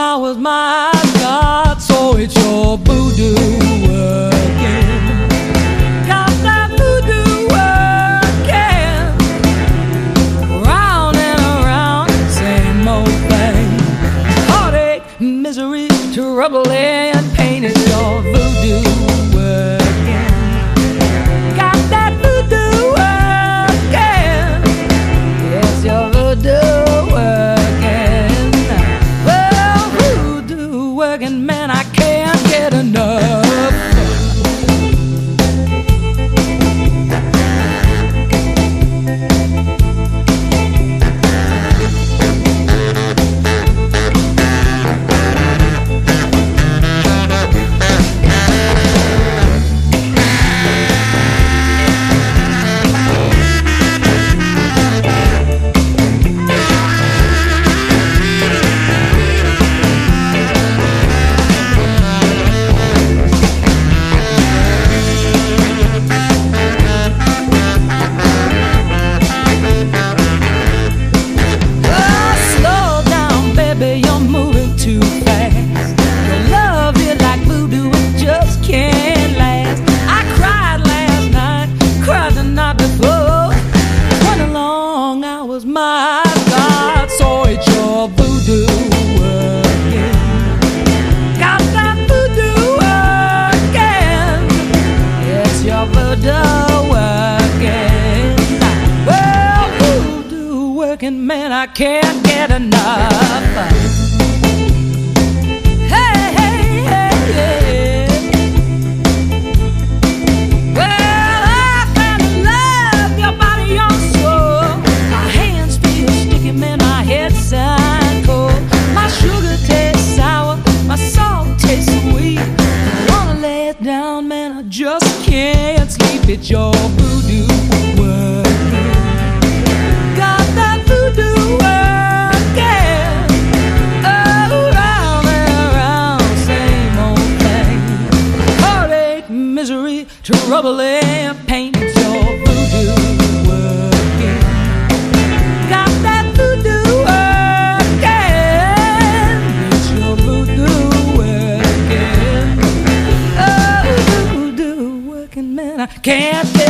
I was my God, so it's your voodoo working. Got that voodoo working. Round and around, same old thing. Heartache, misery, trouble and pain. It's your voodoo working. Got that voodoo working. It's your voodoo working. Well, voodoo working, man, I can't get enough. My God, so it's your voodoo working. Got that voodoo working. It's your voodoo working. Well, voodoo working, man, I can't get enough. Hey, hey, hey, hey. Well, I fell in love, your body, your soul. My hands feel sticky, man, my head sound cold. My sugar tastes sour, my salt tastes sweet. I wanna lay it down, man, I just can't sleep. It's your voodoo working. Got that voodoo working. Oh, round and round, same old thing. Heartache, misery, trouble and pain. It's your voodoo working. Got that voodoo working. It's your voodoo working. Oh, voodoo working, man, I can't